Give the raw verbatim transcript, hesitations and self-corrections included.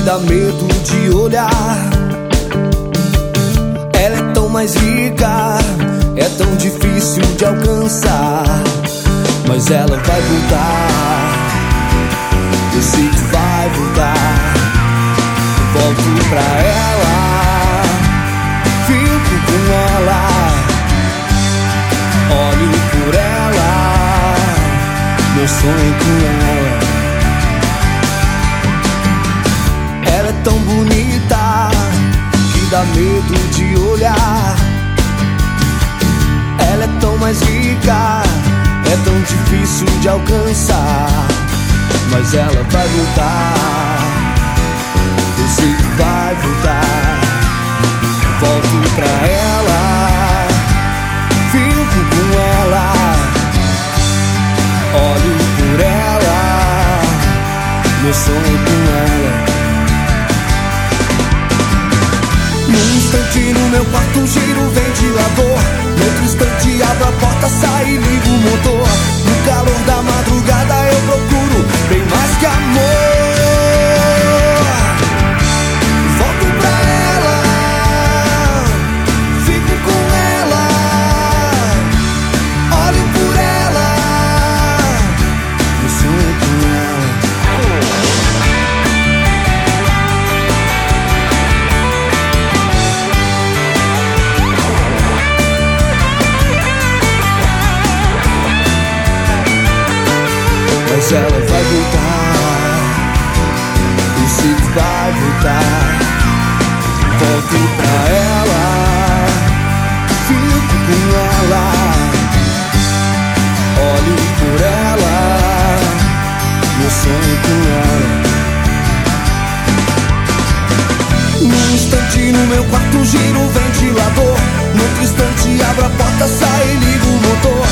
dá medo de olhar. Ela é tão mais rica, é tão difícil de alcançar, mas ela vai voltar. Eu sei que vai voltar. Volto pra ela, fico com ela, olho por ela, meu sonho com ela. Ela é tão bonita que dá medo de olhar. Ela é tão mais rica, é tão difícil de alcançar, mas ela vai voltar. Eu sei que vai voltar. Volto pra ela, fico com ela, olho por ela, meu sonho com ela. Num instante no meu quarto gira o ventilador, no outro instante abro a porta, sai e ligo o motor. No calor da madrugada eu procuro bem mais que amor. Volto pra ela, fico com ela, olho por ela, eu sonho com ela. Mas ela vai voltar, eu sei que vai voltar. Volto pra ela, fico com ela, olho por ela, meu sonho com ela. Num instante no meu quarto gira o ventilador, no outro instante abro a porta, sai e ligo o motor.